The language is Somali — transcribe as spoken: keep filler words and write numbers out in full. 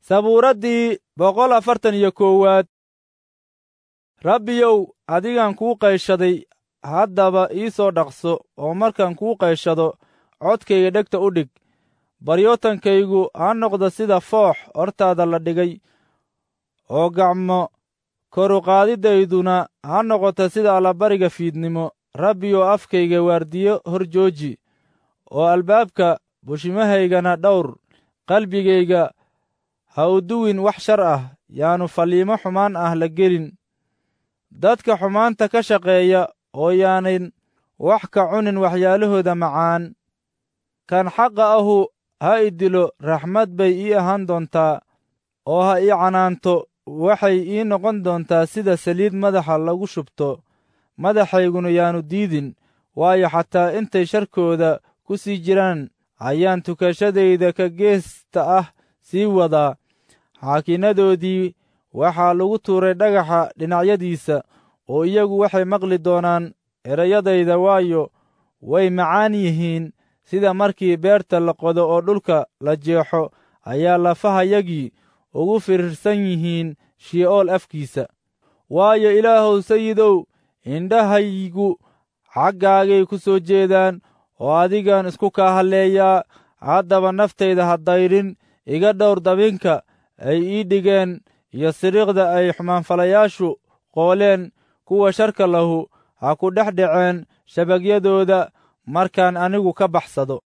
sabuuraddii boqol afartan iyo koowaad. rabbiyow adigaan kuu qayshaday, haddaba ii soo dhaqso oo markaan kuu qayshado codkayga dhegta u dhig. baryootankaygu ha noqdo sida foox hortaada la dhigay, oo gacmo koruqaadidayduna ha noqoto sida allabariga fiidnimo. rabbiyow afkayga waardiyo hor jooji, oo albaabka bushimahaygana dhowr. qalbigayga ha u duwin wax shar ah, yaanu falliimo xumaan ah la gelin. dadka xumaanta ka shaqeeya oo yaanan wax ka cunin waxyaalahooda macaan. kan xaqa ahu ha i dilo, raxmad bay ii ahaan doontaa, oo ha ii canaanto, waxay ii noqon doontaa sida saliid madaxa lagu shubto. madaxayguna yaanu diidin, waayo xataa intay sharkooda ku sii jiraan ayaan tukashadayda ka geesta ah sii wadaa. xaakinnadoodii waxaa lagu tuuray dhagaxa dhinacyadiisa, oo iyagu waxay maqli doonaan erayadayda, waayo way macaan yihiin. sida markii beerta la qodo oo dhulka la jeexo ayaa lafahayagii ugu firirsan yihiin shi'ool afkiisa. waayo ilaahow sayidow, indhahaygu xaggaagay ku soo jeedaan, oo adigaan isku kaa halleeyaa. haddaba naftayda ha dayrin, iga dhowr dabinka ay ii dhigeen iyo siriiqda ay xumaanfalayaashu qooleen. kuwa sharka lahu ha ku dhex dhaceen shabagyadooda markaan anigu ka baxsado.